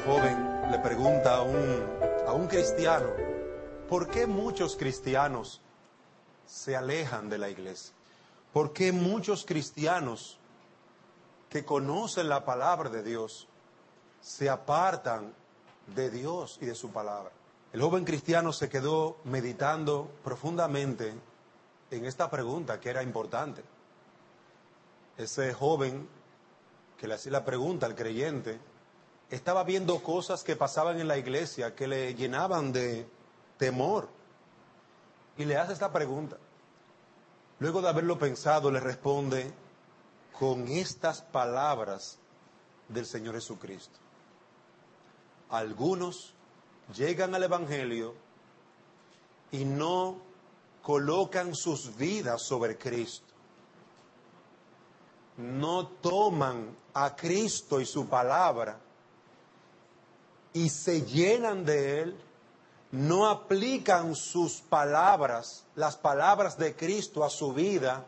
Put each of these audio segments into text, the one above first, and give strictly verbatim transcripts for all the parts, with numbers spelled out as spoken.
joven le pregunta a un, a un cristiano, ¿por qué muchos cristianos se alejan de la iglesia? ¿Por qué muchos cristianos que conocen la palabra de Dios se apartan de Dios y de su palabra? El joven cristiano se quedó meditando profundamente en esta pregunta que era importante. Ese joven que le hacía la pregunta al creyente estaba viendo cosas que pasaban en la iglesia que le llenaban de temor y le hace esta pregunta. Luego de haberlo pensado, le responde con estas palabras del Señor Jesucristo: algunos llegan al Evangelio y no colocan sus vidas sobre Cristo, no toman a Cristo y su palabra y se llenan de Él, no aplican sus palabras, las palabras de Cristo a su vida,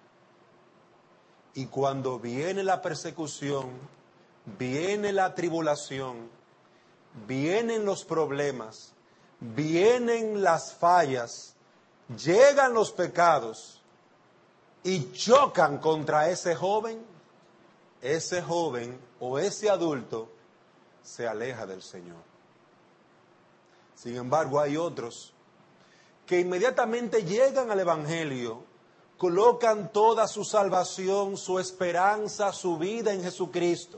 y cuando viene la persecución, viene la tribulación, vienen los problemas, vienen las fallas, llegan los pecados y chocan contra ese joven, ese joven o ese adulto se aleja del Señor. Sin embargo, hay otros que inmediatamente llegan al Evangelio, colocan toda su salvación, su esperanza, su vida en Jesucristo,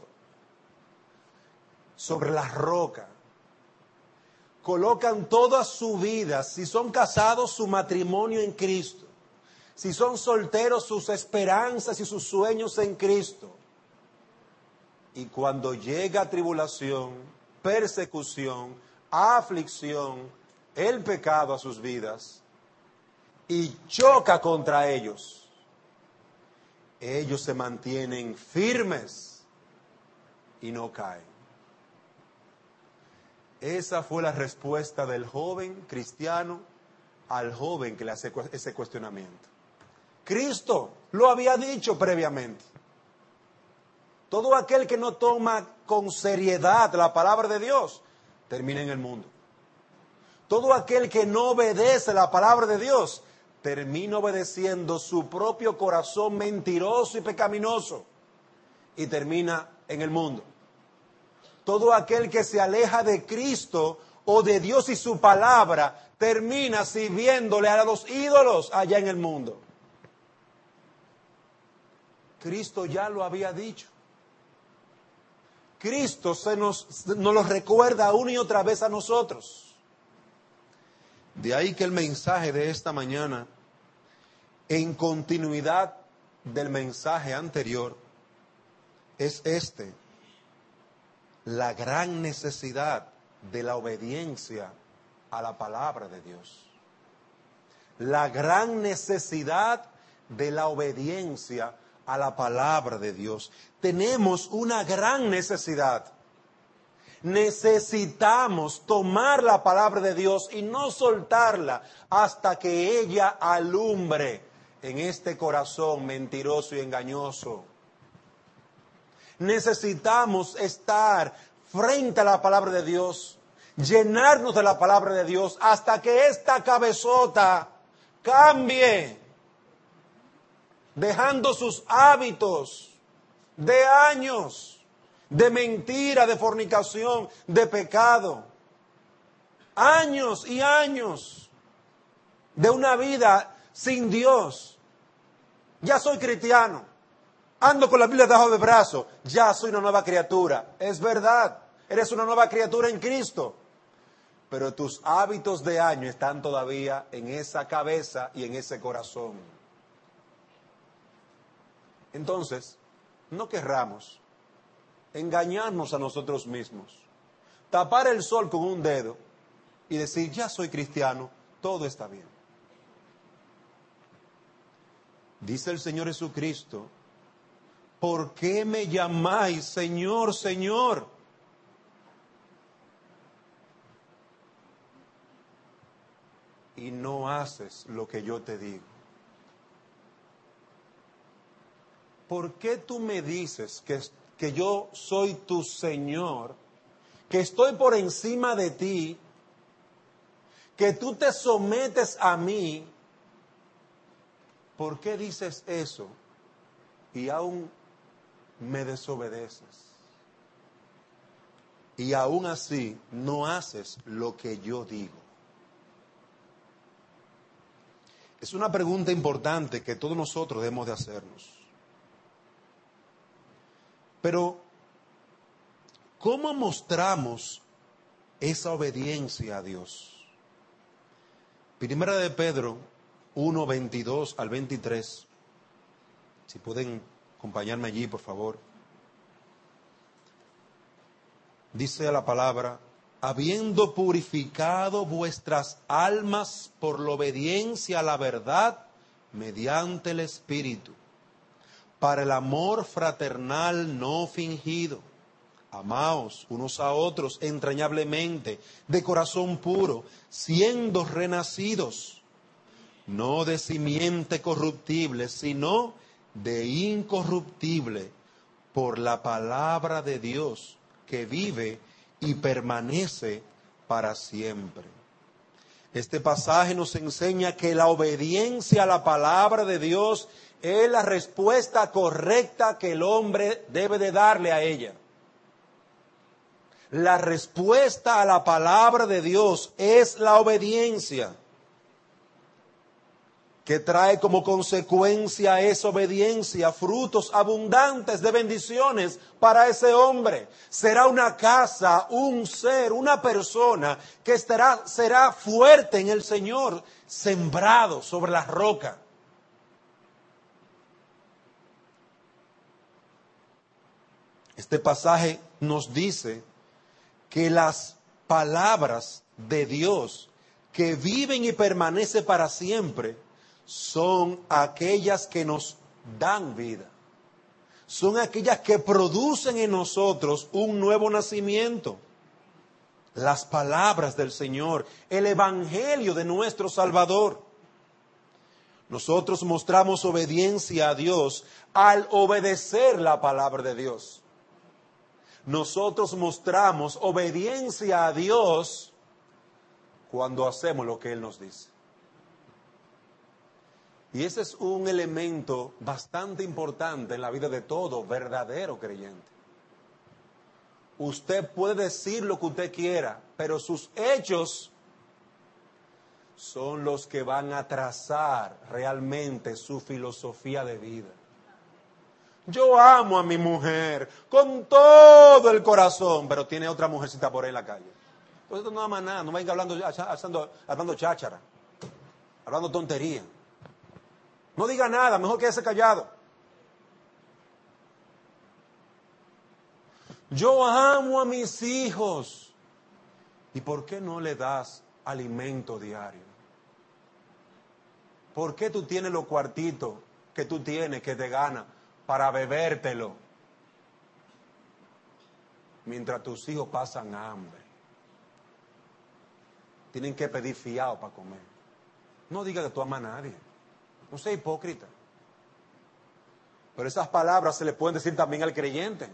sobre la roca. Colocan toda su vida, si son casados, su matrimonio en Cristo. Si son solteros, sus esperanzas y sus sueños en Cristo. Y cuando llega tribulación, persecución, aflicción, el pecado a sus vidas, y choca contra ellos, ellos se mantienen firmes y no caen. Esa fue la respuesta del joven cristiano al joven que le hace ese cuestionamiento. Cristo lo había dicho previamente. Todo aquel que no toma con seriedad la palabra de Dios termina en el mundo. Todo aquel que no obedece la palabra de Dios termina obedeciendo su propio corazón mentiroso y pecaminoso y termina en el mundo. Todo aquel que se aleja de Cristo o de Dios y su palabra termina sirviéndole a los ídolos allá en el mundo. Cristo ya lo había dicho. Cristo se nos, nos lo recuerda una y otra vez a nosotros. De ahí que el mensaje de esta mañana, en continuidad del mensaje anterior, es este: la gran necesidad de la obediencia a la palabra de Dios. La gran necesidad de la obediencia a la palabra de Dios. Tenemos una gran necesidad. Necesitamos tomar la palabra de Dios y no soltarla hasta que ella alumbre en este corazón mentiroso y engañoso. Necesitamos estar frente a la palabra de Dios, llenarnos de la palabra de Dios hasta que esta cabezota cambie, dejando sus hábitos de años de mentira, de fornicación, de pecado. Años y años de una vida sin Dios. Ya soy cristiano, ando con la Biblia debajo del brazo, ya soy una nueva criatura. Es verdad, eres una nueva criatura en Cristo, pero tus hábitos de año están todavía en esa cabeza y en ese corazón. Entonces, no querramos engañarnos a nosotros mismos, tapar el sol con un dedo y decir, ya soy cristiano, todo está bien. Dice el Señor Jesucristo, ¿por qué me llamáis Señor, Señor? Y no haces lo que yo te digo. ¿Por qué tú me dices que, que yo soy tu Señor que estoy por encima de ti, que tú te sometes a mí, ¿por qué dices eso y aún me desobedeces? Y aún así no haces lo que yo digo. Es una pregunta importante que todos nosotros debemos de hacernos. Pero, ¿cómo mostramos esa obediencia a Dios? Primera de Pedro uno, veintidós al veintitrés. Si pueden acompañarme allí, por favor. Dice la palabra: habiendo purificado vuestras almas por la obediencia a la verdad mediante el Espíritu, para el amor fraternal no fingido. Amaos unos a otros entrañablemente, de corazón puro, siendo renacidos, no de simiente corruptible, sino de incorruptible, por la palabra de Dios, que vive y permanece para siempre. Este pasaje nos enseña que la obediencia a la palabra de Dios es la respuesta correcta que el hombre debe de darle a ella. La respuesta a la palabra de Dios es la obediencia, que trae como consecuencia esa obediencia frutos abundantes de bendiciones para ese hombre. Será una casa, un ser, una persona que estará, será fuerte en el Señor, sembrado sobre la roca. Este pasaje nos dice que las palabras de Dios que viven y permanecen para siempre son aquellas que nos dan vida. Son aquellas que producen en nosotros un nuevo nacimiento. Las palabras del Señor, el evangelio de nuestro Salvador. Nosotros mostramos obediencia a Dios al obedecer la palabra de Dios. Nosotros mostramos obediencia a Dios cuando hacemos lo que Él nos dice. Y ese es un elemento bastante importante en la vida de todo verdadero creyente. Usted puede decir lo que usted quiera, pero sus hechos son los que van a trazar realmente su filosofía de vida. Yo amo a mi mujer con todo el corazón, pero tiene otra mujercita por ahí en la calle. Entonces no ama nada, no venga hablando, hablando, hablando cháchara, hablando tontería. No diga nada, mejor quédese callado. Yo amo a mis hijos. ¿Y por qué no le das alimento diario? ¿Por qué tú tienes los cuartitos que tú tienes que te ganas para bebértelo mientras tus hijos pasan hambre? Tienen que pedir fiado para comer. No diga que tú amas a nadie. No sea hipócrita. Pero esas palabras se le pueden decir también al creyente.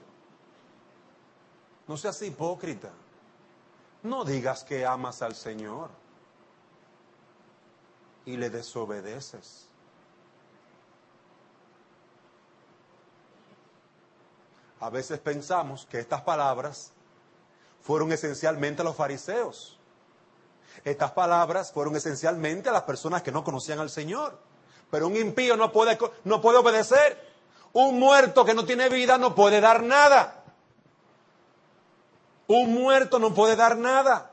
No seas hipócrita. No digas que amas al Señor y le desobedeces. A veces pensamos que estas palabras fueron esencialmente a los fariseos. Estas palabras fueron esencialmente a las personas que no conocían al Señor. Pero un impío no puede, no puede obedecer. Un muerto que no tiene vida no puede dar nada. Un muerto no puede dar nada.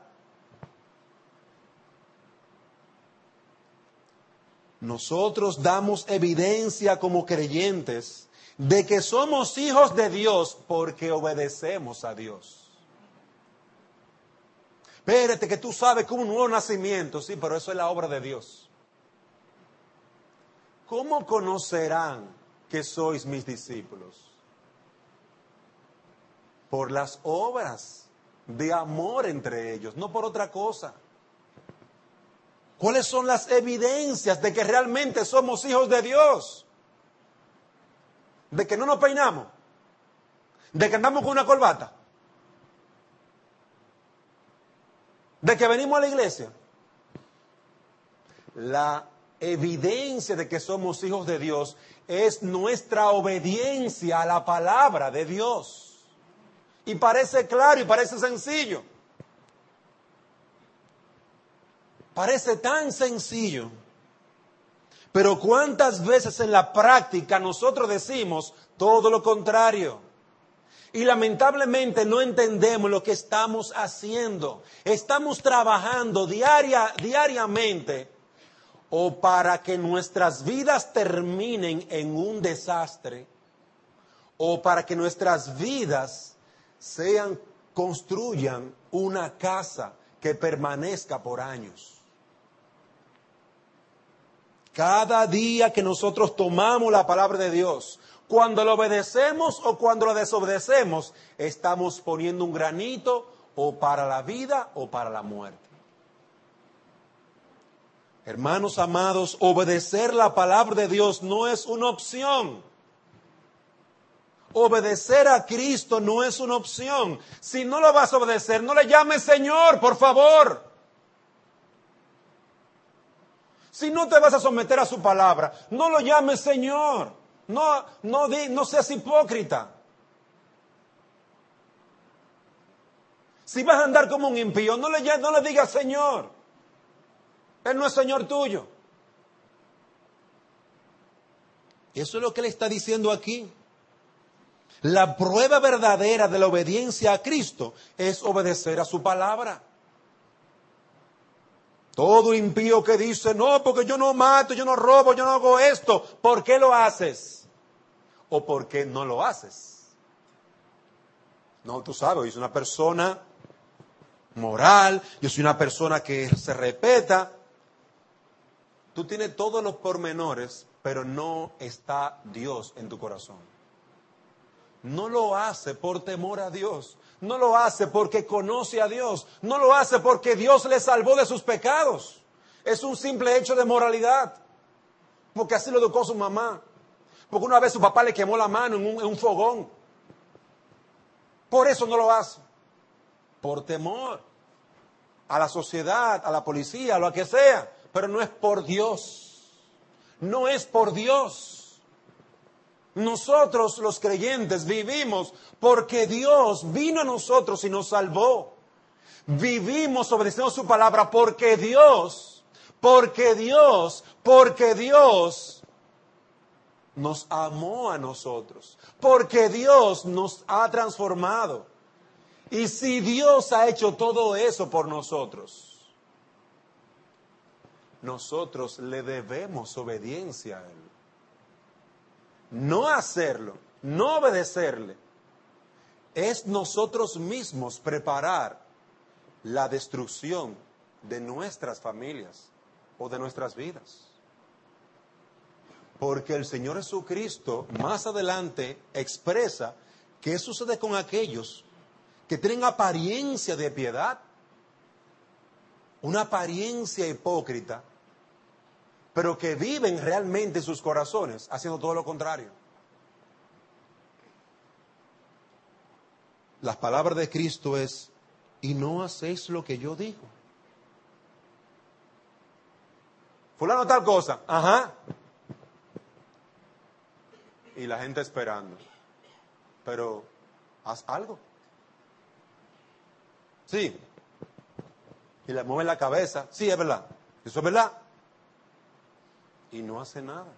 Nosotros damos evidencia como creyentes de que somos hijos de Dios porque obedecemos a Dios. Espérate, que tú sabes que un nuevo nacimiento, sí, pero eso es la obra de Dios. ¿Cómo conocerán que sois mis discípulos? Por las obras de amor entre ellos, no por otra cosa. ¿Cuáles son las evidencias de que realmente somos hijos de Dios? De que no nos peinamos, de que andamos con una corbata, de que venimos a la iglesia? La evidencia de que somos hijos de Dios es nuestra obediencia a la palabra de Dios. Y parece claro y parece sencillo. Parece tan sencillo. Pero ¿cuántas veces en la práctica nosotros decimos todo lo contrario? Y lamentablemente no entendemos lo que estamos haciendo. Estamos trabajando diaria, diariamente o para que nuestras vidas terminen en un desastre, o para que nuestras vidas sean, construyan una casa que permanezca por años. Cada día que nosotros tomamos la palabra de Dios, cuando lo obedecemos o cuando lo desobedecemos, estamos poniendo un granito o para la vida o para la muerte. Hermanos amados, obedecer la palabra de Dios no es una opción. Obedecer a Cristo no es una opción. Si no lo vas a obedecer, no le llames Señor, por favor. Si no te vas a someter a su palabra, no lo llames Señor. No, no, no seas hipócrita. Si vas a andar como un impío, no le, no le digas Señor. Él no es Señor tuyo. Y eso es lo que Él está diciendo aquí. La prueba verdadera de la obediencia a Cristo es obedecer a su palabra. Todo impío que dice, no, porque yo no mato, yo no robo, yo no hago esto. ¿Por qué lo haces? ¿O por qué no lo haces? No, tú sabes, yo soy una persona moral, yo soy una persona que se respeta. Tú tienes todos los pormenores, pero no está Dios en tu corazón. No lo hace por temor a Dios. No lo hace porque conoce a Dios. No lo hace porque Dios le salvó de sus pecados. Es un simple hecho de moralidad. Porque así lo educó su mamá. Porque una vez su papá le quemó la mano en un, en un fogón. Por eso no lo hace. Por temor a la sociedad, a la policía, a lo que sea. Pero no es por Dios. No es por Dios. Nosotros los creyentes vivimos porque Dios vino a nosotros y nos salvó. Vivimos obedeciendo su palabra porque Dios, porque Dios, porque Dios nos amó a nosotros. Porque Dios nos ha transformado. Y si Dios ha hecho todo eso por nosotros, nosotros le debemos obediencia a Él. No hacerlo, no obedecerle, es nosotros mismos preparar la destrucción de nuestras familias o de nuestras vidas. Porque el Señor Jesucristo más adelante expresa qué sucede con aquellos que tienen apariencia de piedad, una apariencia hipócrita, pero que viven realmente en sus corazones haciendo todo lo contrario. Las palabras de Cristo es, y no hacéis lo que yo digo. Fulano tal cosa, ajá. Y la gente esperando. Pero, haz algo. Sí. Y le mueven la cabeza, sí, es verdad. Eso es verdad. Y no hace nada.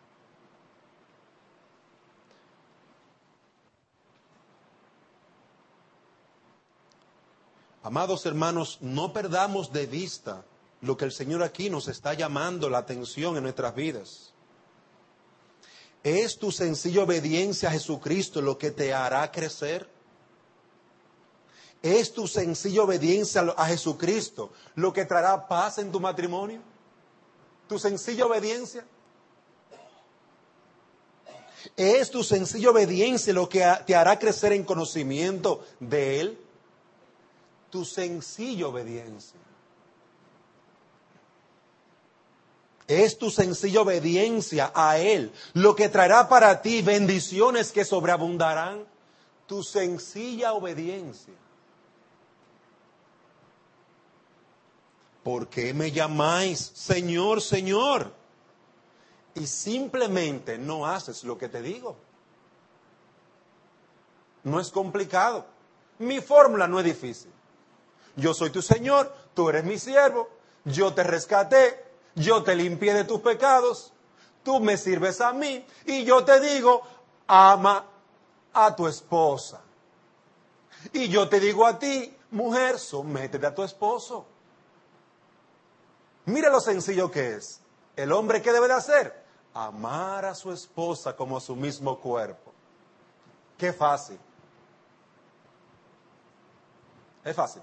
Amados hermanos, no perdamos de vista lo que el Señor aquí nos está llamando la atención en nuestras vidas. ¿Es tu sencilla obediencia a Jesucristo lo que te hará crecer? ¿Es tu sencilla obediencia a Jesucristo lo que traerá paz en tu matrimonio? ¿Tu sencilla obediencia? ¿Es tu sencilla obediencia lo que te hará crecer en conocimiento de Él? Tu sencilla obediencia. Es tu sencilla obediencia a Él lo que traerá para ti bendiciones que sobreabundarán. Tu sencilla obediencia. ¿por qué me llamáis Señor, Señor? Y simplemente no haces lo que te digo. No es complicado. Mi fórmula no es difícil. Yo soy tu Señor, tú eres mi siervo, yo te rescaté, yo te limpié de tus pecados, tú me sirves a mí y yo te digo, ama a tu esposa. Y yo te digo a ti, mujer, sométete a tu esposo. Mira lo sencillo que es. ¿El hombre qué debe de hacer? Amar a su esposa como a su mismo cuerpo. Qué fácil. Es fácil.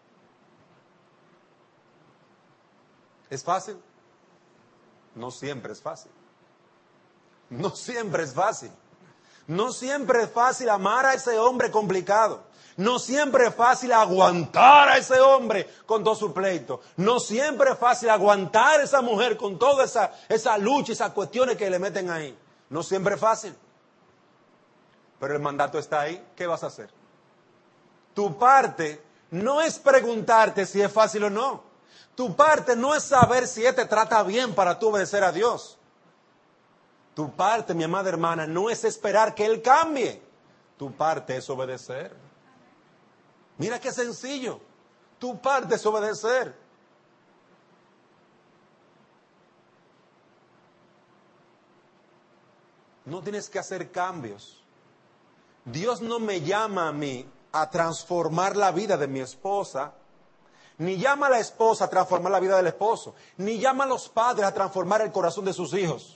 ¿Es fácil? No siempre es fácil. No siempre es fácil. No siempre es fácil amar a ese hombre complicado. No siempre es fácil aguantar a ese hombre con todo su pleito. No siempre es fácil aguantar a esa mujer con toda esa, esa lucha, esas cuestiones que le meten ahí. No siempre es fácil. Pero el mandato está ahí. ¿Qué vas a hacer? Tu parte no es preguntarte si es fácil o no. Tu parte no es saber si Él te trata bien para tú obedecer a Dios. Tu parte, mi amada hermana, no es esperar que Él cambie. Tu parte es obedecer. Mira qué sencillo. Tu parte es obedecer. No tienes que hacer cambios. Dios no me llama a mí a transformar la vida de mi esposa, ni llama a la esposa a transformar la vida del esposo, ni llama a los padres a transformar el corazón de sus hijos.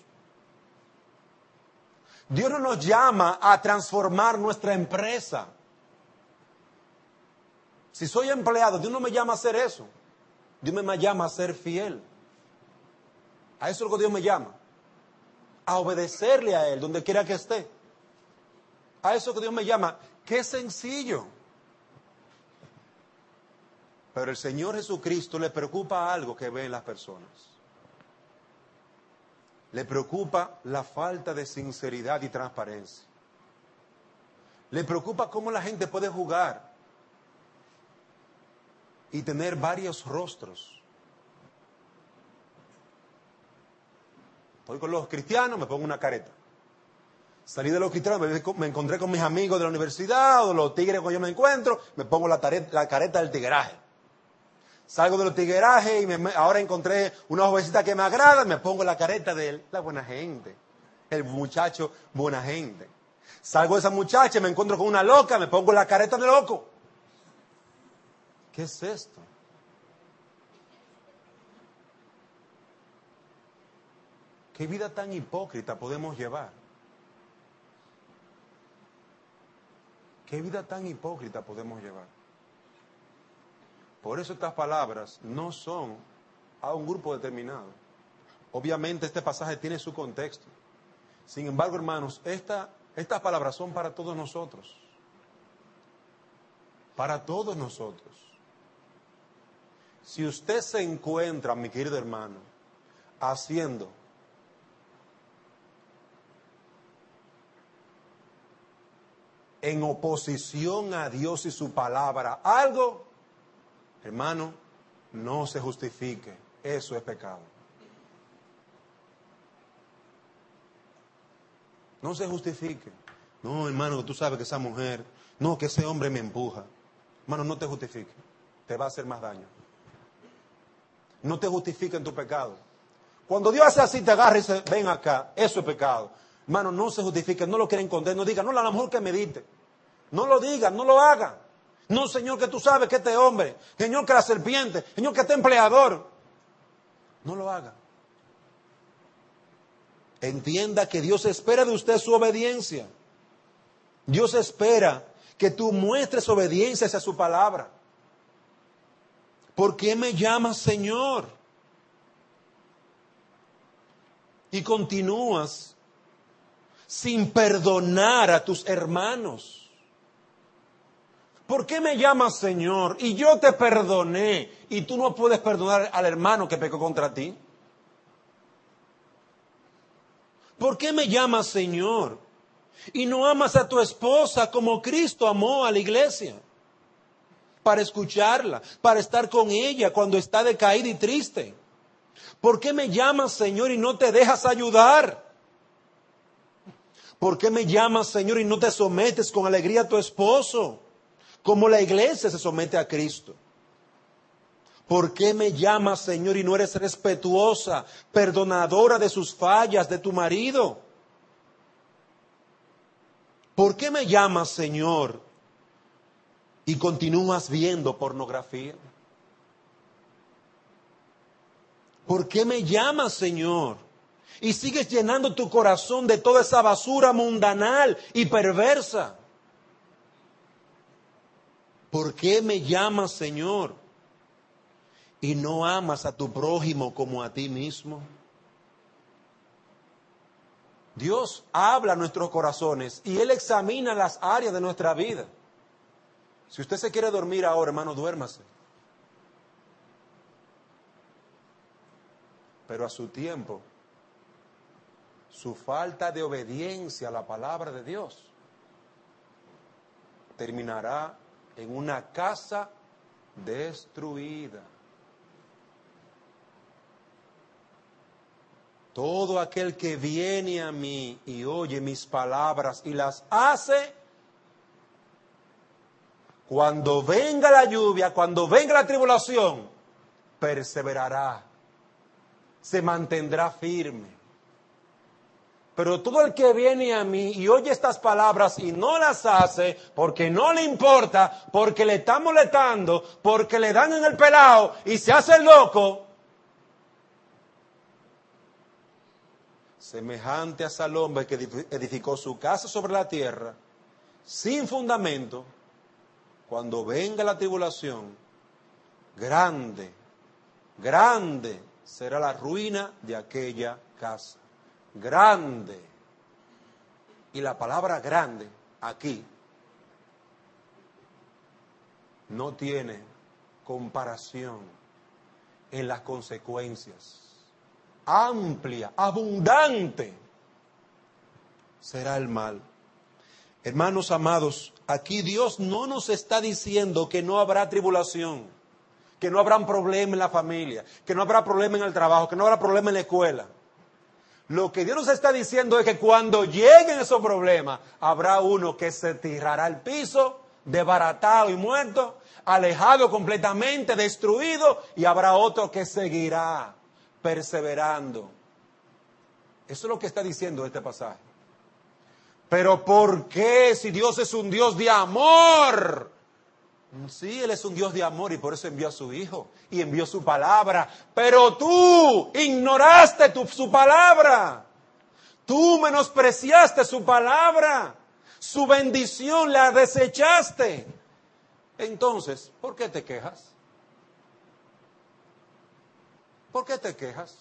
Dios no nos llama a transformar nuestra empresa. Si soy empleado, Dios no me llama a hacer eso. Dios me llama a ser fiel. A eso es lo que Dios me llama. A obedecerle a Él donde quiera que esté. A eso que Dios me llama. Qué sencillo. Pero el Señor Jesucristo le preocupa algo que ve en las personas. Le preocupa la falta de sinceridad y transparencia. Le preocupa cómo la gente puede jugar y tener varios rostros. Estoy con los cristianos, me pongo una careta. Salí de los cristianos, me, me encontré con mis amigos de la universidad o de los tigres cuando yo me encuentro, me pongo la, tareta, la careta del tigueraje. Salgo de los tiguerajes y me, ahora encontré una jovencita que me agrada, me pongo la careta de la buena gente, el muchacho buena gente. Salgo de esa muchacha y me encuentro con una loca, me pongo la careta de loco. ¿Qué es esto? ¿Qué vida tan hipócrita podemos llevar? ¿Qué vida tan hipócrita podemos llevar? Por eso estas palabras no son a un grupo determinado. Obviamente este pasaje tiene su contexto. Sin embargo, hermanos, esta, estas palabras son para todos nosotros. Para todos nosotros. Si usted se encuentra, mi querido hermano, haciendo en oposición a Dios y su palabra algo, hermano, no se justifique. Eso es pecado. No se justifique. No, hermano, tú sabes que esa mujer, no, que ese hombre me empuja. Hermano, no te justifique. Te va a hacer más daño. No te justifique en tu pecado. Cuando Dios hace así, te agarra y dice, ven acá, eso es pecado. Hermano, no se justifique, no lo quieren esconder, no diga, no, a lo mejor que medite. No lo diga, no lo haga. No, Señor, que tú sabes que este hombre, Señor, que la serpiente, Señor, que este empleador. No lo haga. Entienda que Dios espera de usted su obediencia. Dios espera que tú muestres obediencia hacia su palabra. ¿Por qué me llamas Señor? Y continúas sin perdonar a tus hermanos. ¿Por qué me llamas Señor? Y yo te perdoné. Y tú no puedes perdonar al hermano que pecó contra ti. ¿Por qué me llamas Señor? Y no amas a tu esposa como Cristo amó a la iglesia. para escucharla, para estar con ella cuando está decaída y triste? ¿Por qué me llamas, Señor, y no te dejas ayudar? ¿Por qué me llamas, Señor, y no te sometes con alegría a tu esposo, como la iglesia se somete a Cristo? ¿Por qué me llamas, Señor, y no eres respetuosa, perdonadora de sus fallas de tu marido? ¿Por qué me llamas, Señor, y continúas viendo pornografía? ¿Por qué me llamas, Señor, y sigues llenando tu corazón de toda esa basura mundanal y perversa? ¿Por qué me llamas, Señor, y no amas a tu prójimo como a ti mismo? Dios habla a nuestros corazones y Él examina las áreas de nuestra vida. Si usted se quiere dormir ahora, hermano, duérmase. Pero a su tiempo, su falta de obediencia a la palabra de Dios terminará en una casa destruida. Todo aquel que viene a mí y oye mis palabras y las hace, cuando venga la lluvia, cuando venga la tribulación, perseverará, se mantendrá firme. Pero todo el que viene a mí y oye estas palabras y no las hace, porque no le importa, porque le está molestando, porque le dan en el pelao y se hace loco, semejante a Salomón que edificó su casa sobre la tierra, sin fundamento, cuando venga la tribulación, grande, grande será la ruina de aquella casa. Grande. Y la palabra grande aquí no tiene comparación en las consecuencias. Amplia, abundante será el mal. Hermanos amados, aquí Dios no nos está diciendo que no habrá tribulación, que no habrá problema en la familia, que no habrá problema en el trabajo, que no habrá problema en la escuela. Lo que Dios nos está diciendo es que cuando lleguen esos problemas, habrá uno que se tirará al piso, desbaratado y muerto, alejado completamente, destruido, y habrá otro que seguirá perseverando. Eso es lo que está diciendo este pasaje. Pero ¿por qué si Dios es un Dios de amor? Sí, Él es un Dios de amor y por eso envió a su Hijo y envió su palabra. Pero tú ignoraste tu, su palabra. Tú menospreciaste su palabra. Su bendición la desechaste. Entonces, ¿por qué te quejas? ¿Por qué te quejas?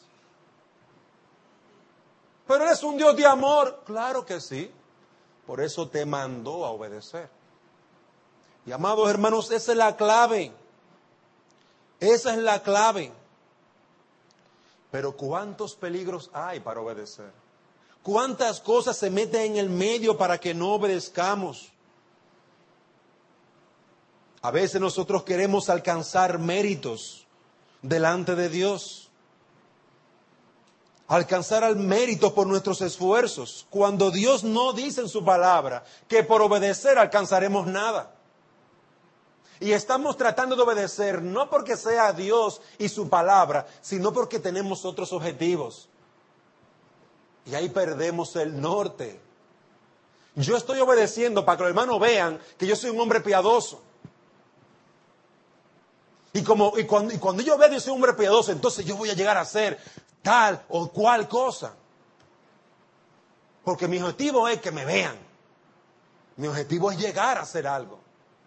Pero eres un Dios de amor. Claro que sí. Por eso te mandó a obedecer. Y amados hermanos, esa es la clave. Esa es la clave. Pero ¿cuántos peligros hay para obedecer? ¿Cuántas cosas se meten en el medio para que no obedezcamos? A veces nosotros queremos alcanzar méritos delante de Dios. Alcanzar al mérito por nuestros esfuerzos, cuando Dios no dice en su palabra que por obedecer alcanzaremos nada. Y estamos tratando de obedecer no porque sea Dios y su palabra, sino porque tenemos otros objetivos. Y ahí perdemos el norte. Yo estoy obedeciendo para que los hermanos vean que yo soy un hombre piadoso. Y, como, y, cuando, y cuando yo veo que yo soy un hombre piadoso, entonces yo voy a llegar a ser tal o cual cosa. Porque mi objetivo es que me vean. Mi objetivo es llegar a hacer algo.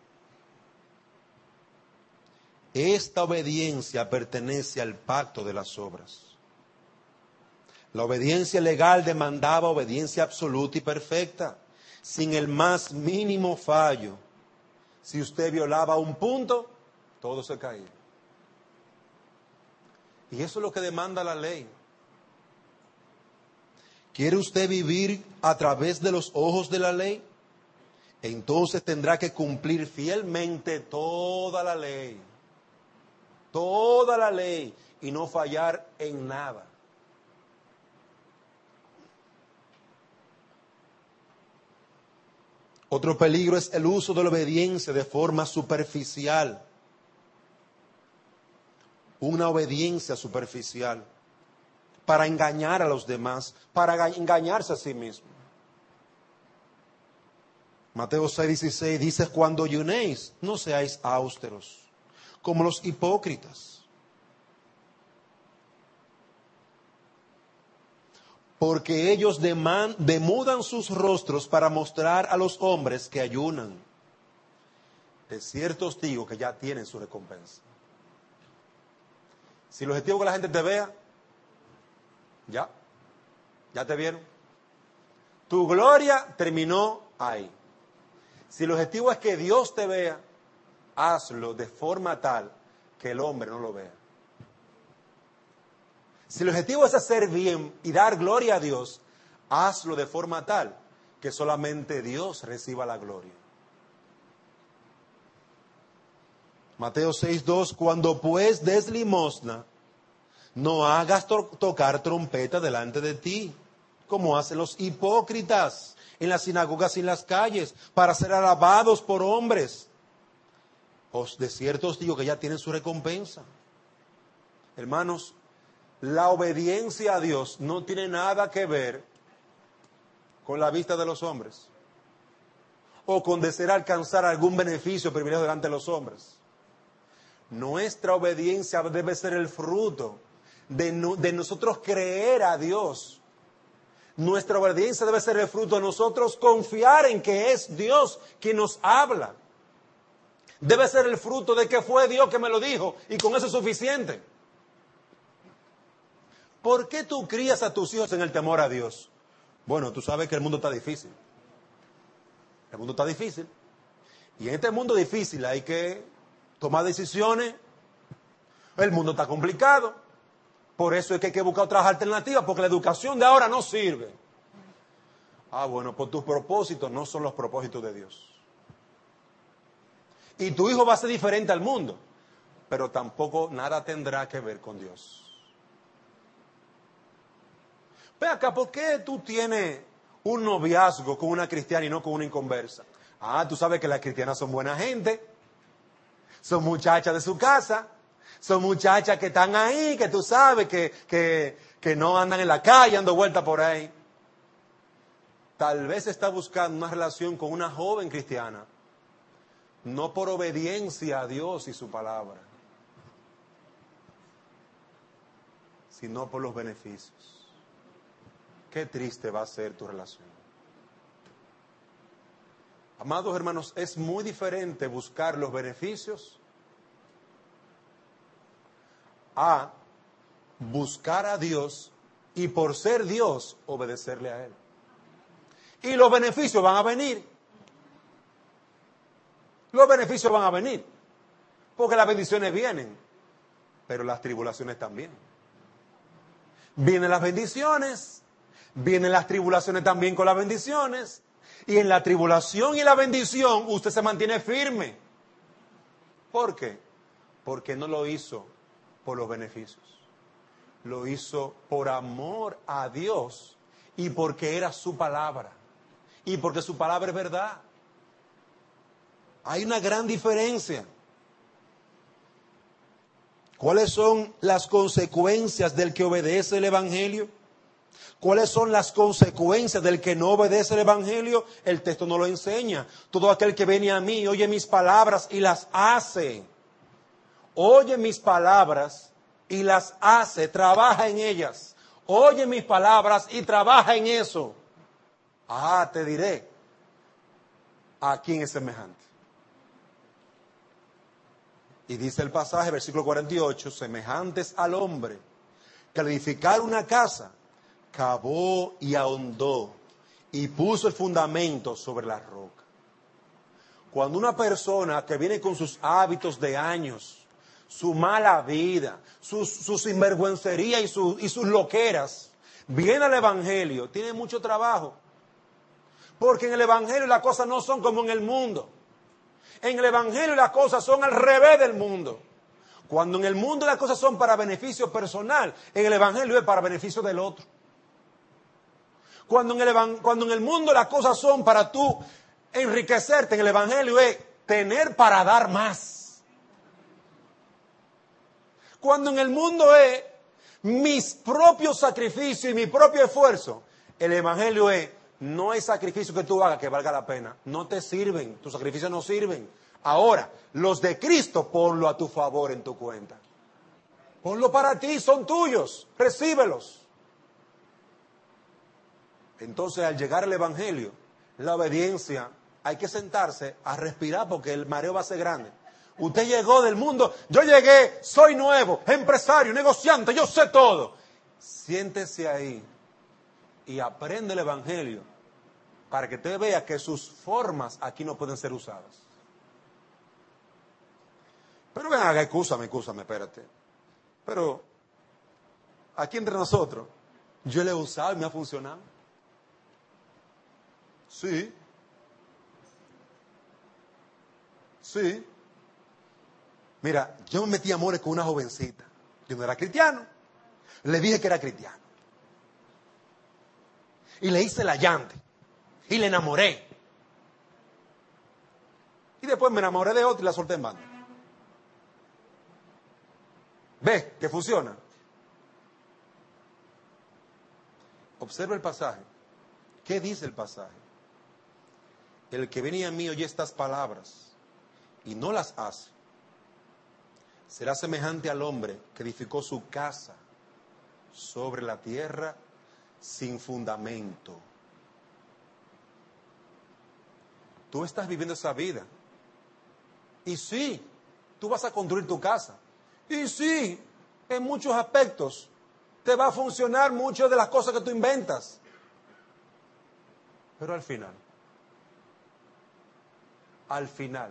Esta obediencia pertenece al pacto de las obras. La obediencia legal demandaba obediencia absoluta y perfecta, sin el más mínimo fallo. Si usted violaba un punto, todo se caía. Y eso es lo que demanda la ley. ¿Quiere usted vivir a través de los ojos de la ley? entonces tendrá que cumplir fielmente toda la ley, toda la ley, y no fallar en nada. Otro peligro es el uso de la obediencia de forma superficial. Una obediencia superficial para engañar a los demás, para engañarse a sí mismo. Mateo seis dieciséis dice: cuando ayunéis, no seáis austeros, como los hipócritas, porque ellos deman, demudan sus rostros para mostrar a los hombres que ayunan. De cierto os digo que ya tienen su recompensa. Si el objetivo es que la gente te vea, ya, ya te vieron. Tu gloria terminó ahí. Si el objetivo es que Dios te vea, hazlo de forma tal que el hombre no lo vea. Si el objetivo es hacer bien y dar gloria a Dios, hazlo de forma tal que solamente Dios reciba la gloria. Mateo seis dos, cuando pues des limosna, no hagas to- tocar trompeta delante de ti, como hacen los hipócritas en las sinagogas y en las calles, para ser alabados por hombres. Os de cierto os digo que ya tienen su recompensa. Hermanos, la obediencia a Dios no tiene nada que ver con la vista de los hombres o con desear alcanzar algún beneficio o privilegio delante de los hombres. Nuestra obediencia debe ser el fruto de, no, de nosotros creer a Dios. Nuestra obediencia debe ser el fruto de nosotros confiar en que es Dios quien nos habla. Debe ser el fruto de que fue Dios que me lo dijo y con eso es suficiente. ¿Por qué tú crías a tus hijos en el temor a Dios? Bueno, tú sabes que el mundo está difícil. El mundo está difícil. Y en este mundo difícil hay que tomar decisiones. El mundo está complicado. Por eso es que hay que buscar otras alternativas, porque la educación de ahora no sirve. Ah, bueno, pues tus propósitos no son los propósitos de Dios. Y tu hijo va a ser diferente al mundo, pero tampoco nada tendrá que ver con Dios. Ve acá, ¿por qué tú tienes un noviazgo con una cristiana y no con una inconversa? Ah, tú sabes que las cristianas son buena gente, son muchachas de su casa, son muchachas que están ahí, que tú sabes que, que, que no andan en la calle dando vueltas por ahí. Tal vez está buscando una relación con una joven cristiana, no por obediencia a Dios y su palabra, sino por los beneficios. Qué triste va a ser tu relación. Amados hermanos, es muy diferente buscar los beneficios a buscar a Dios y por ser Dios obedecerle a Él. Y los beneficios van a venir. Los beneficios van a venir. Porque las bendiciones vienen, pero las tribulaciones también. Vienen las bendiciones, vienen las tribulaciones también con las bendiciones. Y en la tribulación y la bendición usted se mantiene firme. ¿Por qué? Porque no lo hizo por los beneficios. Lo hizo por amor a Dios y porque era su palabra. Y porque su palabra es verdad. Hay una gran diferencia. ¿Cuáles son las consecuencias del que obedece el Evangelio? ¿Cuáles son las consecuencias del que no obedece el Evangelio? El texto no lo enseña. Todo aquel que viene a mí, oye mis palabras y las hace. Oye mis palabras y las hace, trabaja en ellas. Oye mis palabras y trabaja en eso. Ah, te diré a quién es semejante. Y dice el pasaje, versículo cuarenta y ocho, semejantes al hombre que al edificar una casa, cavó y ahondó y puso el fundamento sobre la roca. Cuando una persona que viene con sus hábitos de años, su mala vida, sus, su sinvergüencería y, su, y sus loqueras, viene al Evangelio, tiene mucho trabajo. Porque en el Evangelio las cosas no son como en el mundo. En el Evangelio las cosas son al revés del mundo. Cuando en el mundo las cosas son para beneficio personal, en el Evangelio es para beneficio del otro. Cuando en el, cuando en el mundo las cosas son para tú enriquecerte, en el Evangelio es tener para dar más. Cuando en el mundo es mis propios sacrificios y mi propio esfuerzo, el Evangelio es no hay sacrificio que tú hagas que valga la pena. No te sirven, tus sacrificios no sirven. Ahora, los de Cristo, ponlo a tu favor en tu cuenta. Ponlo para ti, son tuyos, recíbelos. Entonces, al llegar al Evangelio, la obediencia, hay que sentarse a respirar porque el mareo va a ser grande. Usted llegó del mundo, yo llegué, soy nuevo, empresario, negociante, yo sé todo. Siéntese ahí y aprende el Evangelio para que usted vea que sus formas aquí no pueden ser usadas. Pero ven acá, excúsame, excúsame, espérate. Pero aquí entre nosotros, yo le he usado y me ha funcionado. Sí. Sí. Mira, yo me metí a amores con una jovencita. Yo no era cristiano. Le dije que era cristiano. Y le hice la llante. Y le enamoré. Y después me enamoré de otra y la solté en banda. ¿Ves que funciona? Observa el pasaje. ¿Qué dice el pasaje? El que viene a mí oye estas palabras y no las hace, será semejante al hombre que edificó su casa sobre la tierra sin fundamento. Tú estás viviendo esa vida. Y sí, tú vas a construir tu casa. Y sí, en muchos aspectos te va a funcionar muchas de las cosas que tú inventas. Pero al final, al final,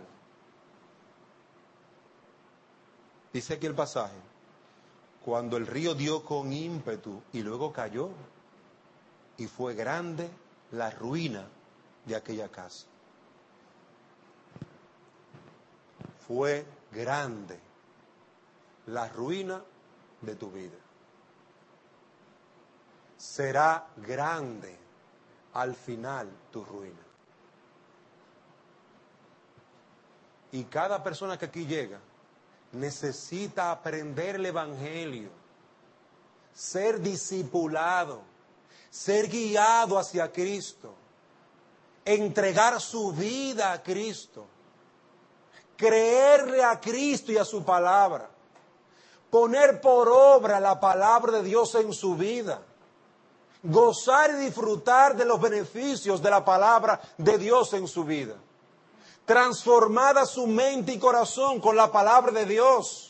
dice aquí el pasaje, cuando el río dio con ímpetu y luego cayó, y fue grande la ruina de aquella casa. Fue grande la ruina de tu vida. Será grande al final tu ruina. Y cada persona que aquí llega necesita aprender el Evangelio, ser discipulado, ser guiado hacia Cristo, entregar su vida a Cristo, creerle a Cristo y a su palabra, poner por obra la palabra de Dios en su vida, gozar y disfrutar de los beneficios de la palabra de Dios en su vida, transformada su mente y corazón con la palabra de Dios.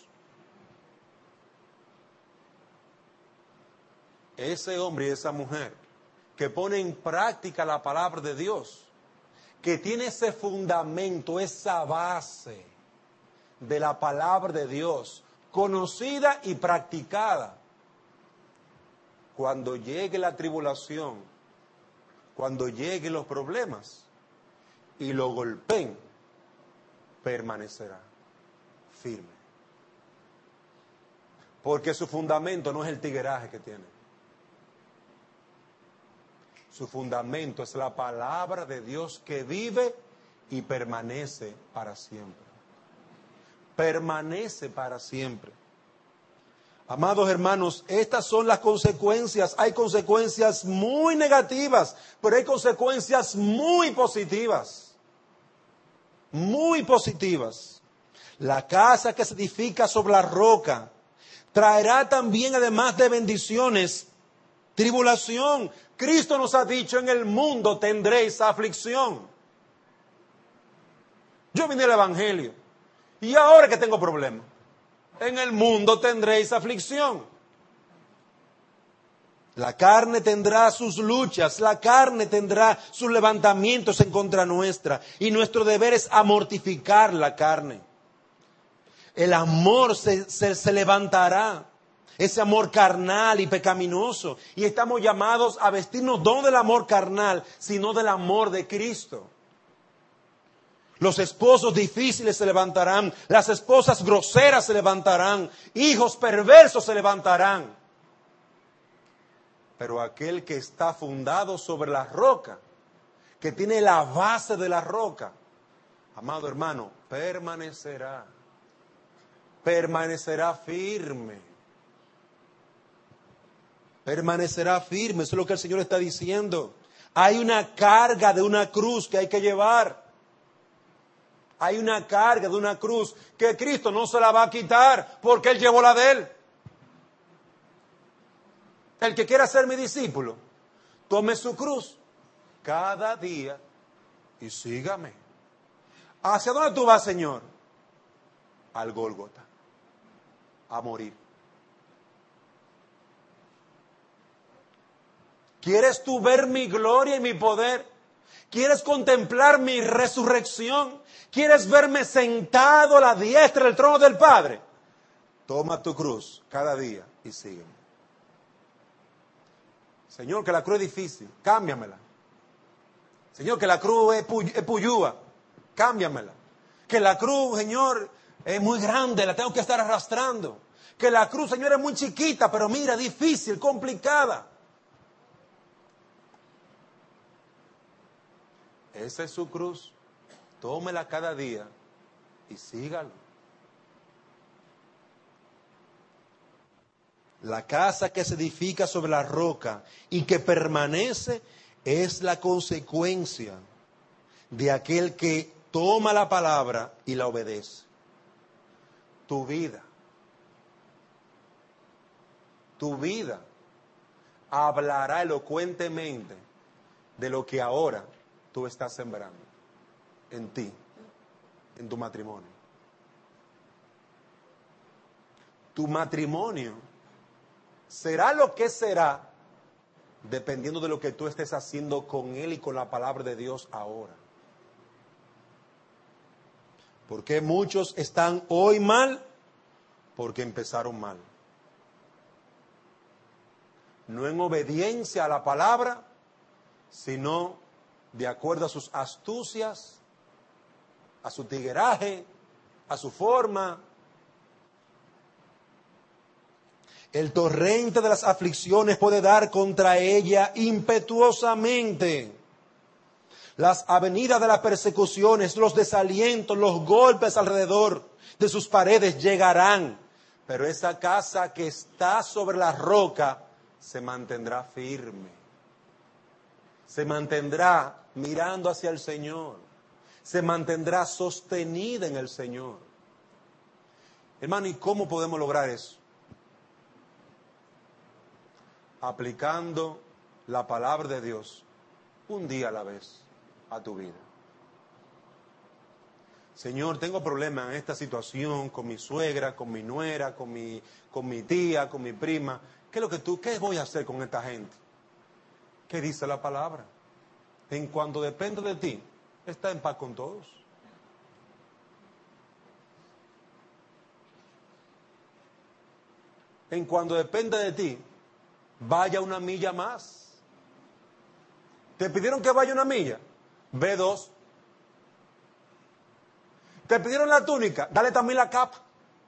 Ese hombre y esa mujer que pone en práctica la palabra de Dios, que tiene ese fundamento, esa base de la palabra de Dios, conocida y practicada, cuando llegue la tribulación, cuando lleguen los problemas y lo golpeen, permanecerá firme. Porque su fundamento no es el tigueraje que tiene. Su fundamento es la palabra de Dios que vive y permanece para siempre. Permanece para siempre. Amados hermanos, estas son las consecuencias. Hay consecuencias muy negativas, pero hay consecuencias muy positivas. Muy positivas. La casa que se edifica sobre la roca traerá también, además de bendiciones, tribulación. Cristo nos ha dicho, en el mundo tendréis aflicción. Yo vine al Evangelio y ahora que tengo problemas. En el mundo tendréis aflicción. La carne tendrá sus luchas, la carne tendrá sus levantamientos en contra nuestra. Y nuestro deber es amortificar la carne. El amor se, se, se levantará. ese amor carnal y pecaminoso. Y estamos llamados a vestirnos no del amor carnal, sino del amor de Cristo. Los esposos difíciles se levantarán, las esposas groseras se levantarán, hijos perversos se levantarán. Pero aquel que está fundado sobre la roca, que tiene la base de la roca, amado hermano, permanecerá, permanecerá firme. Permanecerá firme, eso es lo que el Señor está diciendo. Hay una carga de una cruz que hay que llevar. Hay una carga de una cruz que Cristo no se la va a quitar porque Él llevó la de Él. El que quiera ser mi discípulo, tome su cruz cada día y sígame. ¿Hacia dónde tú vas, Señor? Al Gólgota, a morir. ¿Quieres tú ver mi gloria y mi poder? ¿Quieres contemplar mi resurrección? ¿Quieres verme sentado a la diestra del trono del Padre? Toma tu cruz cada día y sígueme. Señor, que la cruz es difícil, cámbiamela. Señor, que la cruz es, puy- es puyúa, cámbiamela. Que la cruz, Señor, es muy grande, la tengo que estar arrastrando. Que la cruz, Señor, es muy chiquita, pero mira, difícil, complicada. Esa es su cruz. Tómela cada día y sígalo. La casa que se edifica sobre la roca y que permanece es la consecuencia de aquel que toma la palabra y la obedece. Tu vida, tu vida hablará elocuentemente de lo que ahora tú estás sembrando en ti, en tu matrimonio. Tu matrimonio será lo que será dependiendo de lo que tú estés haciendo con él y con la palabra de Dios ahora. ¿Por qué muchos están hoy mal? Porque empezaron mal. No en obediencia a la palabra, sino de acuerdo a sus astucias, a su tigueraje, a su forma. El torrente de las aflicciones puede dar contra ella impetuosamente. Las avenidas de las persecuciones, los desalientos, los golpes alrededor de sus paredes llegarán. Pero esa casa que está sobre la roca se mantendrá firme. Se mantendrá mirando hacia el Señor. Se mantendrá sostenida en el Señor. Hermano, ¿y cómo podemos lograr eso? Aplicando la palabra de Dios un día a la vez a tu vida. Señor, tengo problemas en esta situación con mi suegra, con mi nuera, con mi, con mi tía, con mi prima. ¿Qué es lo que tú, qué voy a hacer con esta gente? ¿Qué dice la palabra? En cuanto depende de ti, está en paz con todos. En cuanto depende de ti, vaya una milla más. ¿Te pidieron que vaya una milla? Ve dos. ¿Te pidieron la túnica? Dale también la capa.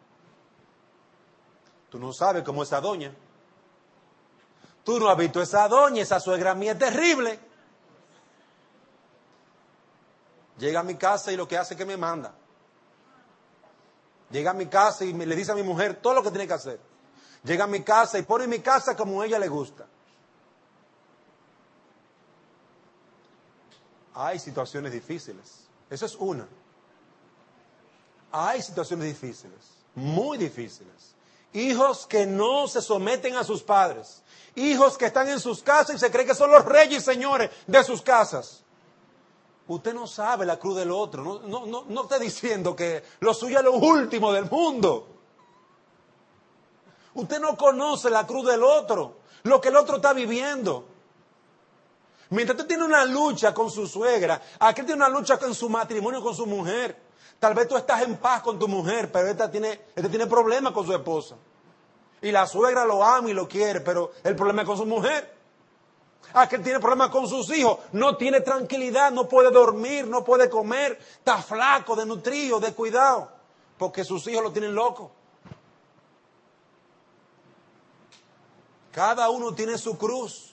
Tú no sabes cómo esa doña. Tú no has visto esa doña, esa suegra mía es terrible. Llega a mi casa y lo que hace es que me manda. Llega a mi casa y me, le dice a mi mujer todo lo que tiene que hacer. Llega a mi casa y pone mi casa como a ella le gusta. Hay situaciones difíciles. Eso es una. Hay situaciones difíciles, muy difíciles. Hijos que no se someten a sus padres. Hijos que están en sus casas y se creen que son los reyes y señores de sus casas. Usted no sabe la cruz del otro. No, no, no, no esté diciendo que lo suyo es lo último del mundo. Usted no conoce la cruz del otro, lo que el otro está viviendo. Mientras usted tiene una lucha con su suegra, aquel tiene una lucha con su matrimonio, con su mujer. Tal vez tú estás en paz con tu mujer, pero esta tiene, esta tiene problemas con su esposa. Y la suegra lo ama y lo quiere, pero el problema es con su mujer. Aquel tiene problemas con sus hijos, no tiene tranquilidad, no puede dormir, no puede comer, está flaco, desnutrido, descuidado, porque sus hijos lo tienen loco. Cada uno tiene su cruz.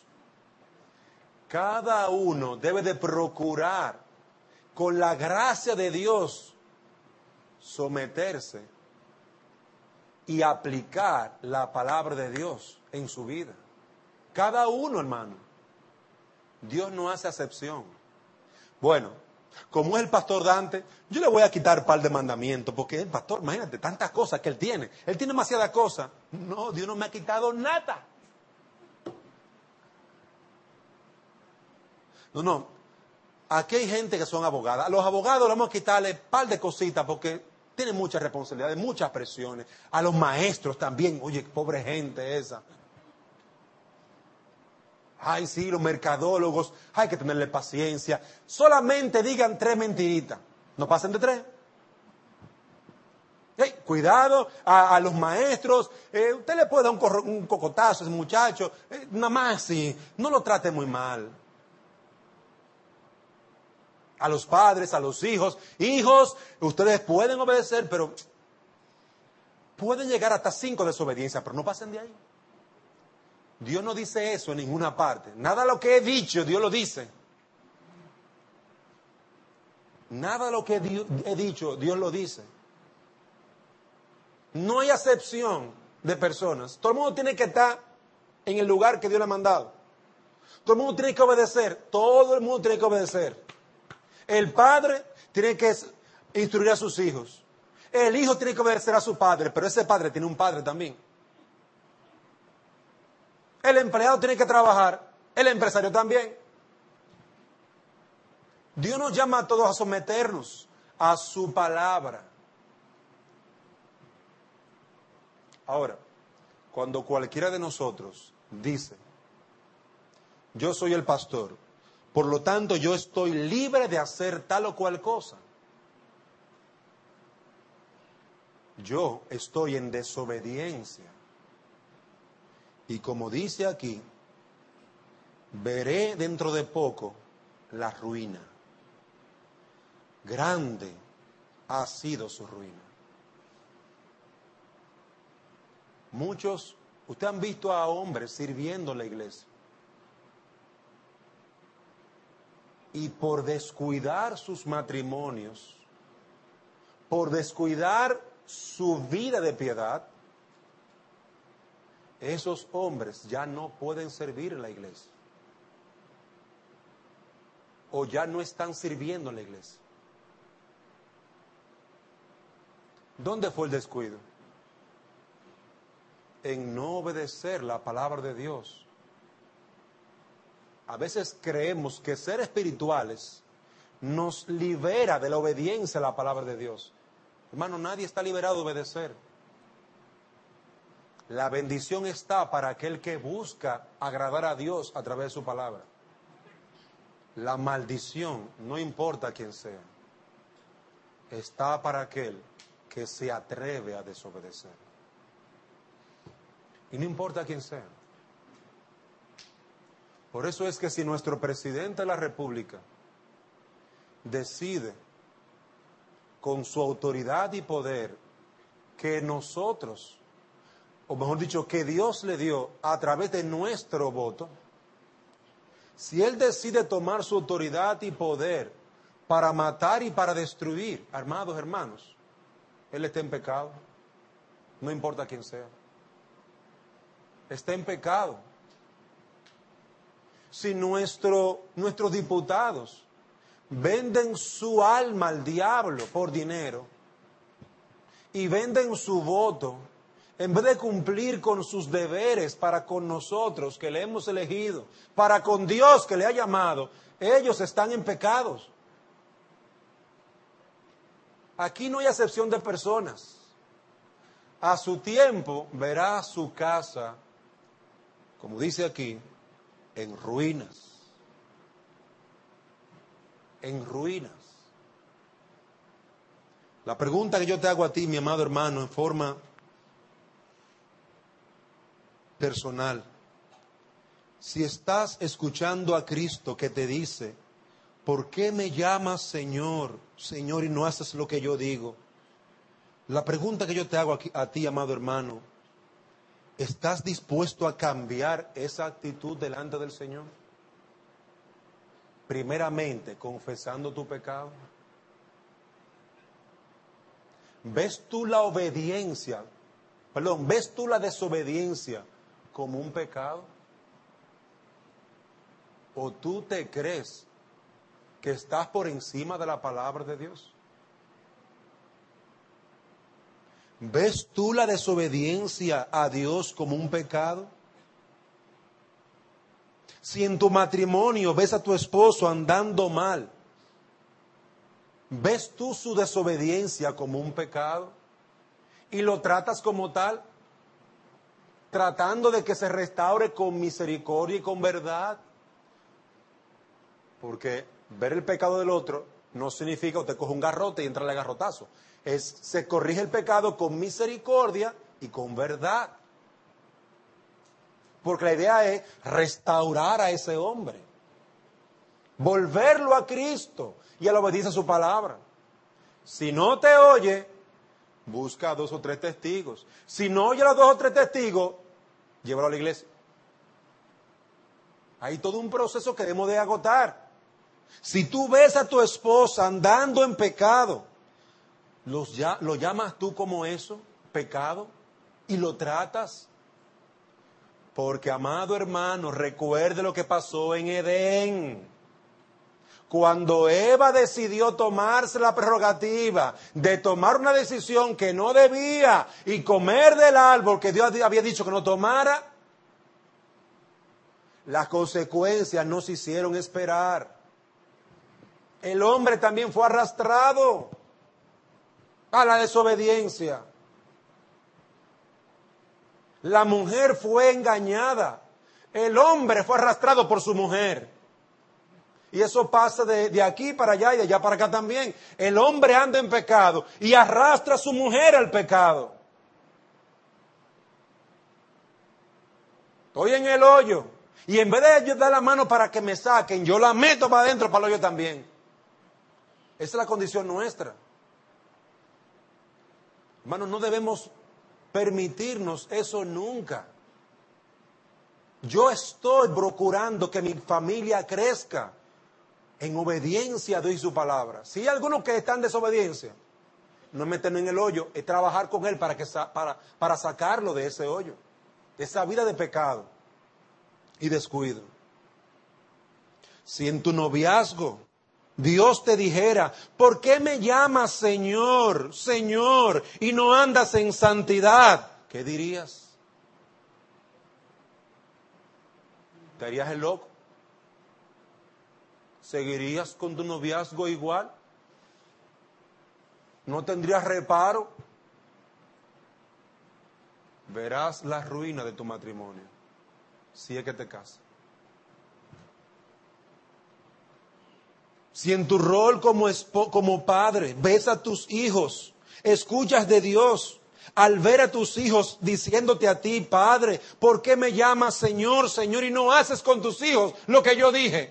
Cada uno debe de procurar, con la gracia de Dios, someterse y aplicar la palabra de Dios en su vida. Cada uno, hermano. Dios no hace acepción. Bueno, como es el pastor Dante, yo le voy a quitar un par de mandamientos, porque el pastor, imagínate, tantas cosas que él tiene. Él tiene demasiadas cosas. No, Dios no me ha quitado nada. No, no. Aquí hay gente que son abogadas. A los abogados le vamos a quitarle un par de cositas porque tienen muchas responsabilidades, muchas presiones. A los maestros también. Oye, pobre gente esa. Ay, sí, los mercadólogos, hay que tenerle paciencia. Solamente digan tres mentiritas. No pasen de tres. Hey, cuidado a, a los maestros. Eh, usted le puede dar un, corro, un cocotazo a ese muchacho. Eh, nada más sí. No lo trate muy mal. A los padres, a los hijos. Hijos, ustedes pueden obedecer, pero pueden llegar hasta cinco desobediencias, pero no pasen de ahí. Dios no dice eso en ninguna parte. Nada de lo que he dicho, Dios lo dice. Nada de lo que he dicho, Dios lo dice. No hay acepción de personas. Todo el mundo tiene que estar en el lugar que Dios le ha mandado. Todo el mundo tiene que obedecer. Todo el mundo tiene que obedecer. El padre tiene que instruir a sus hijos. El hijo tiene que obedecer a su padre, pero ese padre tiene un padre también. El empleado tiene que trabajar, el empresario también. Dios nos llama a todos a someternos a su palabra. Ahora, cuando cualquiera de nosotros dice, yo soy el pastor, por lo tanto yo estoy libre de hacer tal o cual cosa, yo estoy en desobediencia. Y como dice aquí, veré dentro de poco la ruina. Grande ha sido su ruina. Muchos, ustedes han visto a hombres sirviendo en la iglesia. Y por descuidar sus matrimonios, por descuidar su vida de piedad, esos hombres ya no pueden servir en la iglesia. O ya no están sirviendo en la iglesia. ¿Dónde fue el descuido? En no obedecer la palabra de Dios. A veces creemos que ser espirituales nos libera de la obediencia a la palabra de Dios. Hermano, nadie está liberado de obedecer. La bendición está para aquel que busca agradar a Dios a través de su palabra. La maldición, no importa quién sea, está para aquel que se atreve a desobedecer. Y no importa quién sea. Por eso es que si nuestro presidente de la República decide con su autoridad y poder que nosotros, o mejor dicho, que Dios le dio a través de nuestro voto, si Él decide tomar su autoridad y poder para matar y para destruir, amados hermanos, Él está en pecado, no importa quién sea. Está en pecado. Si nuestro, nuestros diputados venden su alma al diablo por dinero y venden su voto, en vez de cumplir con sus deberes para con nosotros que le hemos elegido, para con Dios que le ha llamado, ellos están en pecados. Aquí no hay acepción de personas. A su tiempo verá su casa, como dice aquí, en ruinas. En ruinas. La pregunta que yo te hago a ti, mi amado hermano, en forma personal. Si estás escuchando a Cristo que te dice, ¿por qué me llamas Señor, Señor, y no haces lo que yo digo? La pregunta que yo te hago aquí, a ti, amado hermano, ¿estás dispuesto a cambiar esa actitud delante del Señor? Primeramente, confesando tu pecado. ¿Ves tú la obediencia, perdón, ves tú la desobediencia como un pecado? ¿O tú te crees que estás por encima de la palabra de Dios? ¿Ves tú la desobediencia a Dios como un pecado? Si en tu matrimonio ves a tu esposo andando mal, ¿ves tú su desobediencia como un pecado? Y lo tratas como tal, tratando de que se restaure con misericordia y con verdad. Porque ver el pecado del otro no significa que usted coge un garrote y entra a garrotazo. Es, se corrige el pecado con misericordia y con verdad. Porque la idea es restaurar a ese hombre, volverlo a Cristo y a la obediencia a su palabra. Si no te oye, busca a dos o tres testigos. Si no oye a los dos o tres testigos, llévalo a la iglesia. Hay todo un proceso que debemos de agotar. Si tú ves a tu esposa andando en pecado, los, ya, ¿lo llamas tú como eso, pecado? ¿Y lo tratas? Porque, amado hermano, recuerde lo que pasó en Edén. Cuando Eva decidió tomarse la prerrogativa de tomar una decisión que no debía y comer del árbol que Dios había dicho que no tomara, las consecuencias no se hicieron esperar. El hombre también fue arrastrado a la desobediencia. La mujer fue engañada. El hombre fue arrastrado por su mujer. Y eso pasa de, de aquí para allá y de allá para acá también. El hombre anda en pecado y arrastra a su mujer al pecado. Estoy en el hoyo. Y en vez de ellos dar la mano para que me saquen, yo la meto para adentro para el hoyo también. Esa es la condición nuestra. Hermanos, no debemos permitirnos eso nunca. Yo estoy procurando que mi familia crezca en obediencia a Dios y su palabra. Si hay algunos que están en desobediencia, no es meternos en el hoyo, es trabajar con él para, que, para, para sacarlo de ese hoyo, de esa vida de pecado y descuido. Si en tu noviazgo Dios te dijera, ¿por qué me llamas Señor, Señor, y no andas en santidad? ¿Qué dirías? ¿Te harías el loco? ¿Seguirías con tu noviazgo igual? ¿No tendrías reparo? Verás la ruina de tu matrimonio si es que te casas. Si en tu rol como, esp- como padre ves a tus hijos, escuchas de Dios, al ver a tus hijos diciéndote a ti, Padre, ¿por qué me llamas Señor, Señor, y no haces con tus hijos lo que yo dije?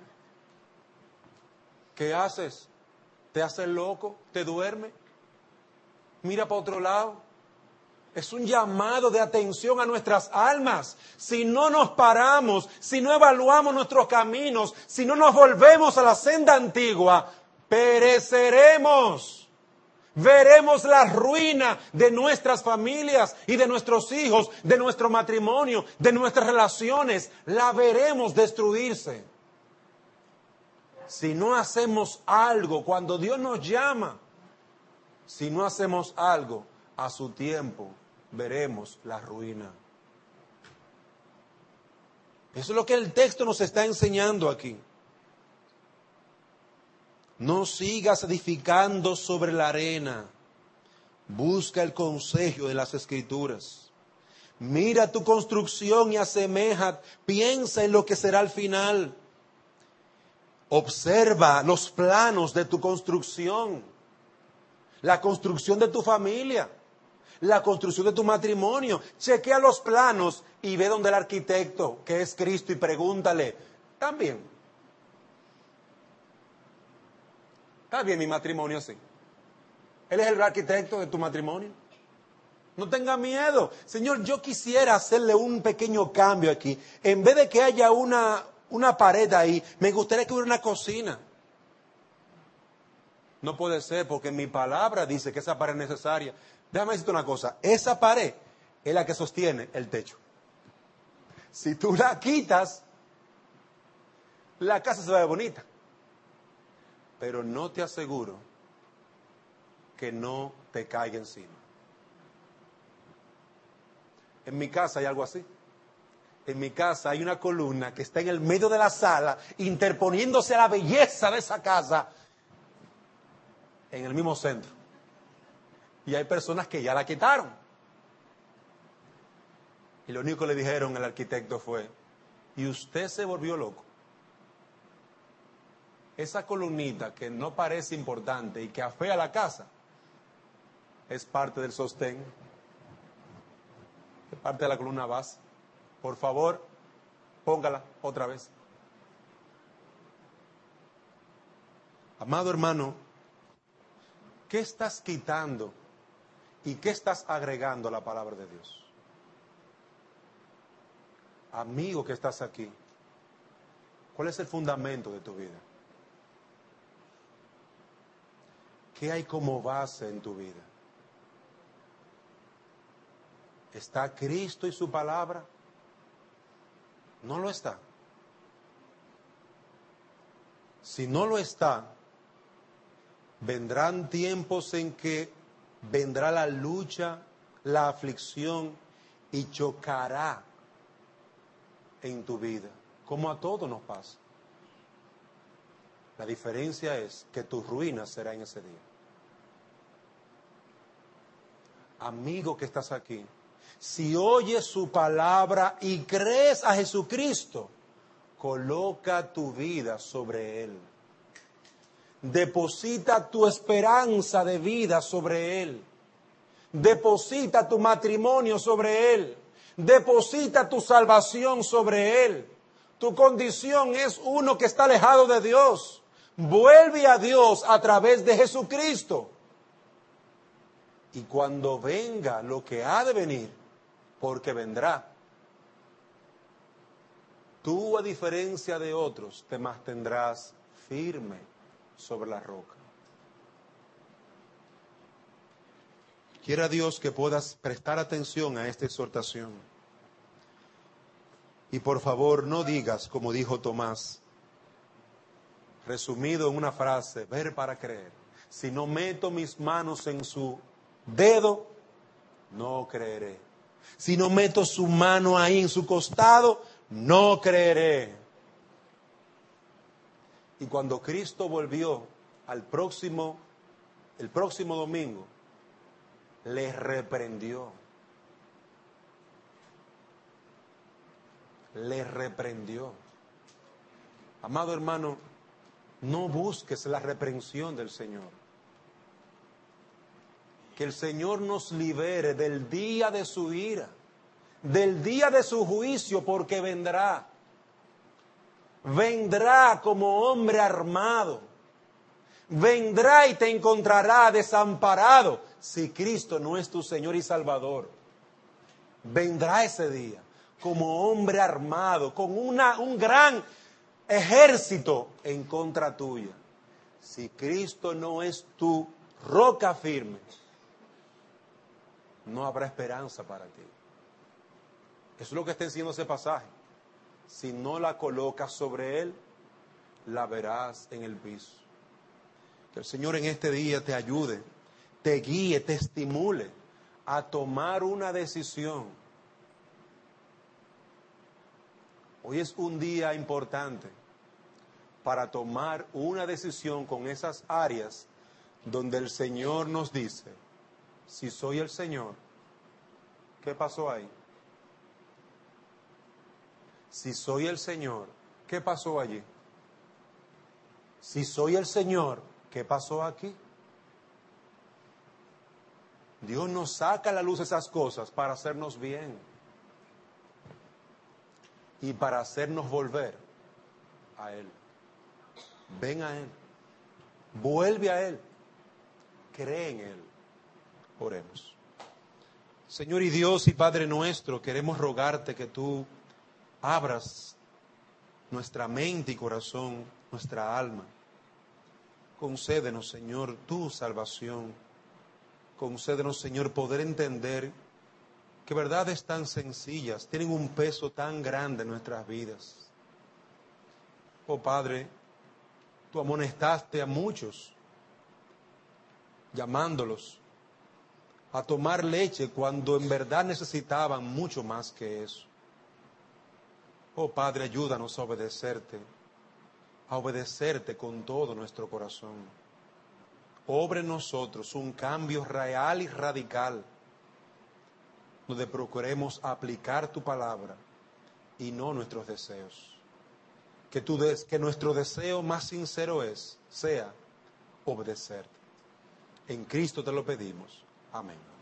¿Qué haces? ¿Te haces loco? ¿Te duerme? Mira para otro lado. Es un llamado de atención a nuestras almas. Si no nos paramos, si no evaluamos nuestros caminos, si no nos volvemos a la senda antigua, pereceremos. Veremos la ruina de nuestras familias y de nuestros hijos, de nuestro matrimonio, de nuestras relaciones. La veremos destruirse. Si no hacemos algo cuando Dios nos llama, si no hacemos algo a su tiempo, veremos la ruina. Eso es lo que el texto nos está enseñando aquí. No sigas edificando sobre la arena. Busca el consejo de las Escrituras. Mira tu construcción y asemeja, piensa en lo que será al final. Observa los planos de tu construcción, la construcción de tu familia, la construcción de tu matrimonio. Chequea los planos y ve donde el arquitecto, que es Cristo, y pregúntale, ¿también? ¿Está bien mi matrimonio así? Él es el arquitecto de tu matrimonio. No tenga miedo. Señor, yo quisiera hacerle un pequeño cambio aquí. En vez de que haya una, una pared ahí, me gustaría que hubiera una cocina. No puede ser, porque mi palabra dice que esa pared es necesaria. Déjame decirte una cosa. Esa pared es la que sostiene el techo. Si tú la quitas, la casa se va a ver bonita. Pero no te aseguro que no te caiga encima. En mi casa hay algo así. En mi casa hay una columna que está en el medio de la sala, interponiéndose a la belleza de esa casa, en el mismo centro. Y hay personas que ya la quitaron. Y lo único que le dijeron al arquitecto fue, ¿y usted se volvió loco? Esa columnita que no parece importante y que afea la casa, es parte del sostén, es parte de la columna base. Por favor, póngala otra vez. Amado hermano, ¿qué estás quitando y qué estás agregando a la palabra de Dios? Amigo que estás aquí, ¿cuál es el fundamento de tu vida? ¿Qué hay como base en tu vida? ¿Está Cristo y su palabra? No lo está. Si no lo está, vendrán tiempos en que vendrá la lucha, la aflicción y chocará en tu vida, como a todos nos pasa. La diferencia es que tu ruina será en ese día. Amigo que estás aquí, si oyes su palabra y crees a Jesucristo, coloca tu vida sobre Él. Deposita tu esperanza de vida sobre Él. Deposita tu matrimonio sobre Él. Deposita tu salvación sobre Él. Tu condición es uno que está alejado de Dios. Vuelve a Dios a través de Jesucristo. Y cuando venga lo que ha de venir, porque vendrá, tú, a diferencia de otros, te mantendrás firme sobre la roca. Quiera Dios que puedas prestar atención a esta exhortación. Y por favor, no digas como dijo Tomás, resumido en una frase, ver para creer. Si no meto mis manos en su dedo, no creeré. Si no meto su mano ahí en su costado, no creeré. Y cuando Cristo volvió al próximo, el próximo domingo, les reprendió. Les reprendió. Amado hermano, no busques la reprensión del Señor. Que el Señor nos libere del día de su ira, del día de su juicio, porque vendrá. Vendrá como hombre armado. Vendrá y te encontrará desamparado si Cristo no es tu Señor y Salvador. Vendrá ese día como hombre armado, con una, un gran ejército en contra tuya. Si Cristo no es tu roca firme, no habrá esperanza para ti. Eso es lo que está enseñando ese pasaje. Si no la colocas sobre él, la verás en el piso. Que el Señor en este día te ayude, te guíe, te estimule a tomar una decisión. Hoy es un día importante para tomar una decisión con esas áreas donde el Señor nos dice, si soy el Señor, ¿qué pasó ahí? Si soy el Señor, ¿qué pasó allí? Si soy el Señor, ¿qué pasó aquí? Dios nos saca a la luz esas cosas para hacernos bien y para hacernos volver a Él. Ven a Él, vuelve a Él, cree en Él. Oremos. Señor y Dios y Padre nuestro, queremos rogarte que tú abras nuestra mente y corazón, nuestra alma. Concédenos, Señor, tu salvación. Concédenos, Señor, poder entender que verdades tan sencillas tienen un peso tan grande en nuestras vidas. Oh Padre, tú amonestaste a muchos, llamándolos a tomar leche cuando en verdad necesitaban mucho más que eso. Oh Padre, ayúdanos a obedecerte, a obedecerte con todo nuestro corazón. Obre en nosotros un cambio real y radical, donde procuremos aplicar tu palabra y no nuestros deseos. Que, tú des, que nuestro deseo más sincero es, sea obedecerte. En Cristo te lo pedimos. Amén.